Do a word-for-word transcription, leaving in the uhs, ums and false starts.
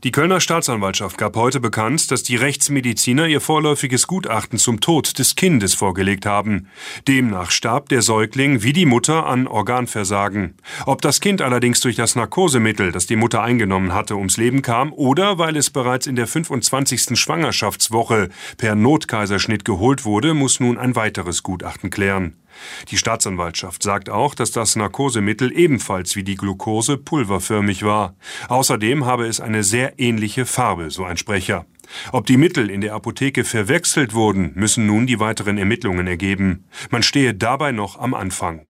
Die Kölner Staatsanwaltschaft gab heute bekannt, dass die Rechtsmediziner ihr vorläufiges Gutachten zum Tod des Kindes vorgelegt haben. Demnach starb der Säugling wie die Mutter an Organversagen. Ob das Kind allerdings durch das Narkosemittel, das die Mutter eingenommen hatte, ums Leben kam oder weil es bereits in der fünfundzwanzigsten Schwangerschaftswoche per Notkaiserschnitt geholt wurde, muss nun ein weiteres Gutachten klären. Die Staatsanwaltschaft sagt auch, dass das Narkosemittel ebenfalls wie die Glucose pulverförmig war. Außerdem habe es eine sehr ähnliche Farbe, so ein Sprecher. Ob die Mittel in der Apotheke verwechselt wurden, müssen nun die weiteren Ermittlungen ergeben. Man stehe dabei noch am Anfang.